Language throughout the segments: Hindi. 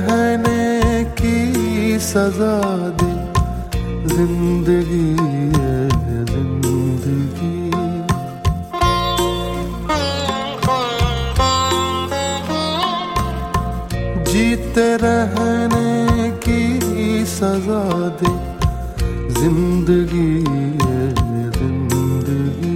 रहने की सजा दे जिंदगी है जिंदगी। जीते रहने की सजा दे जिंदगी है जिंदगी।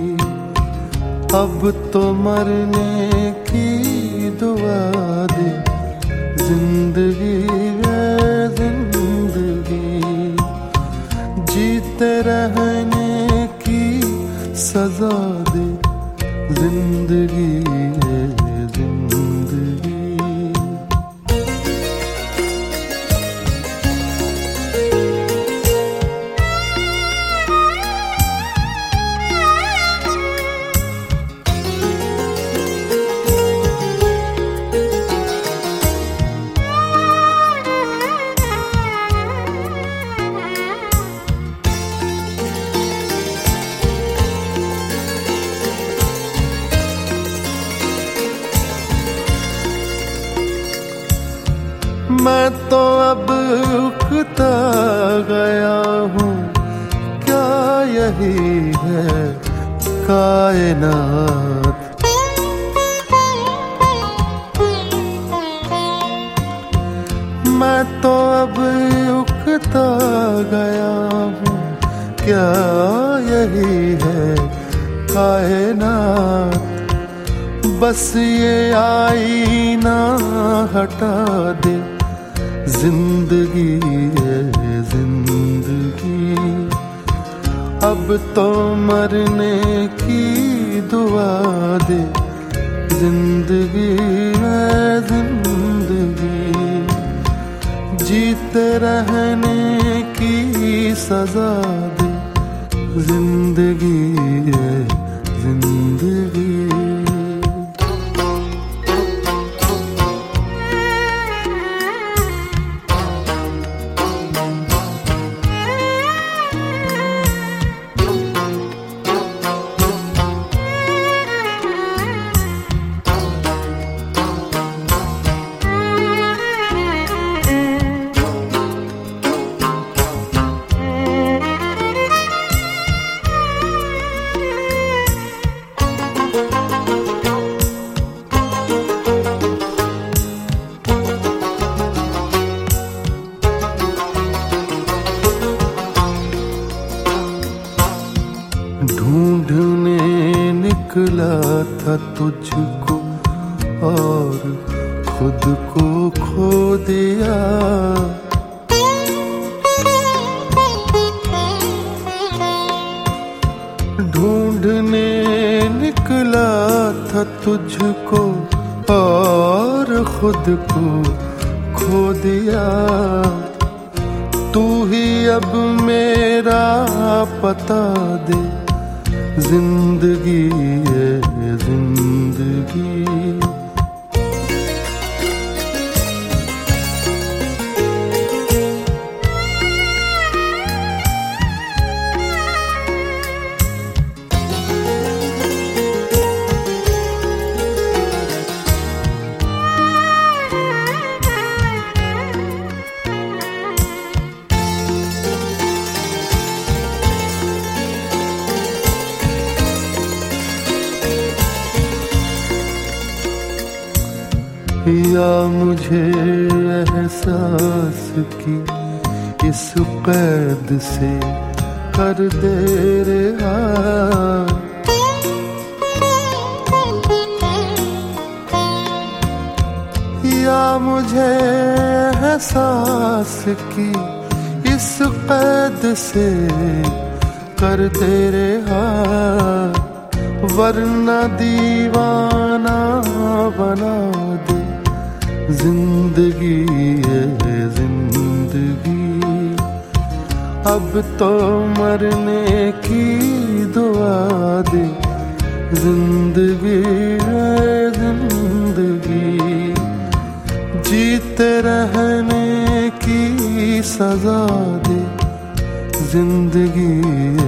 अब तो मरने की दुआ दे जिंदगी है जिंदगी। जीते रहने की सजा दे जिंदगी है जिंदगी। मैं तो अब उकता गया हूँ, क्या यही है कायनात। मैं तो अब उकता गया हूँ, क्या यही है कायनात। बस ये आईना हटा दे जिंदगी है जिंदगी। अब तो मरने की दुआ दे जिंदगी है जिंदगी। जीते रहने की सजा दे जिंदगी है जिंदगी। ढूंढने निकला था तुझको और खुद को खो दिया। ढूंढने निकला था तुझको और खुद को खो दिया। तू ही अब मेरा पता दे जिंदगी है जिंदगी। या मुझे एहसास की इस कैद से कर दे रिहा। या मुझे एहसास की इस कैद से कर दे रिहा। वरना दीवाना बना दे जिंदगी है जिंदगी। अब तो मरने की दुआ दे जिंदगी है जिंदगी। जीते रहने की सजा दे जिंदगी